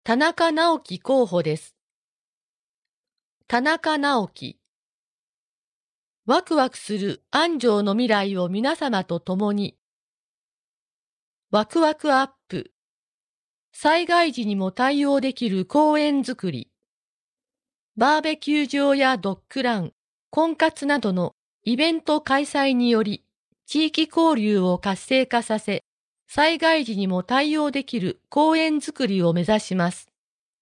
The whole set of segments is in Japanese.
田中直樹候補です。田中直樹。ワクワクする安城の未来を皆様と共に。ワクワクアップ。災害時にも対応できる公園づくり。バーベキュー場やドッグラン、婚活などのイベント開催により、地域交流を活性化させ、災害時にも対応できる公園づくりを目指します。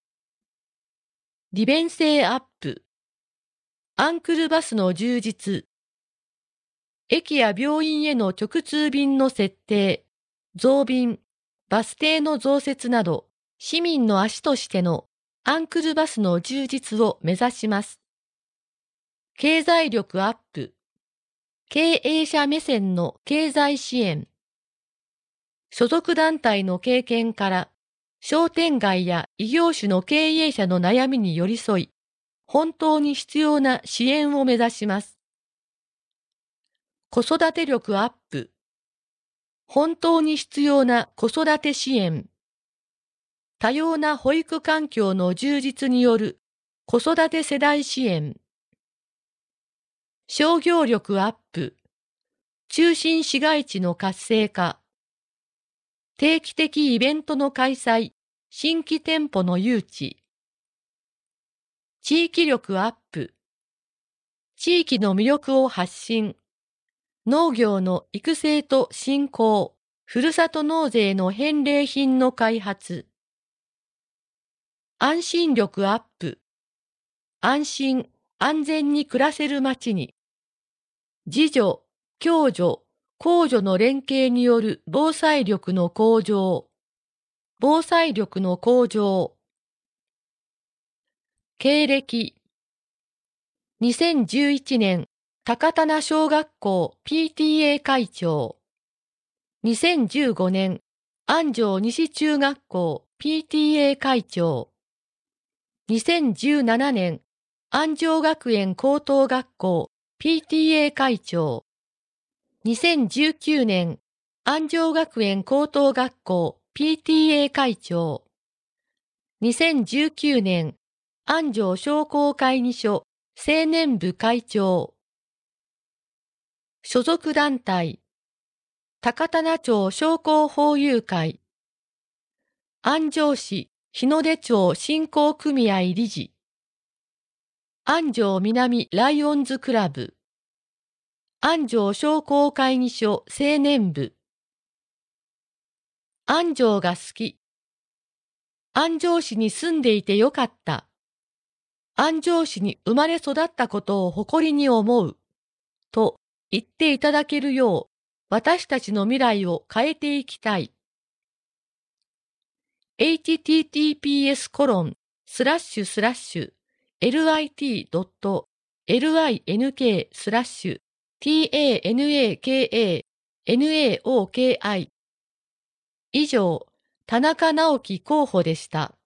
利便性アップ。アンクルバスの充実。駅や病院への直通便の設定、増便、バス停の増設など、市民の足としてのアンクルバスの充実を目指します。経済力アップ。経営者目線の経済支援。所属団体の経験から、商店街や異業種の経営者の悩みに寄り添い、本当に必要な支援を目指します。子育て力アップ。本当に必要な子育て支援。多様な保育環境の充実による子育て世代支援。商業力アップ。中心市街地の活性化。定期的イベントの開催、新規店舗の誘致。地域力アップ。地域の魅力を発信。農業の育成と振興。ふるさと納税の返礼品の開発。安心力アップ。安心、安全に暮らせる街に。自助、共助、公助の連携による防災力の向上。防災力の向上。経歴。2011年、高棚小学校 PTA 会長。2015年、安城西中学校 PTA 会長。2017年、安城学園高等学校 PTA 会長。2019年、安城学園高等学校 PTA 会長。2019年、安城商工会議所青年部会長。所属団体、高棚町商工法友会。安城市日の出町振興組合理事。安城南ライオンズクラブ。安城商工会議所青年部。安城が好き。安城市に住んでいてよかった。安城市に生まれ育ったことを誇りに思う。と言っていただけるよう、私たちの未来を変えていきたい。https://lit.link/tanakanaoki 以上、田中直樹候補でした。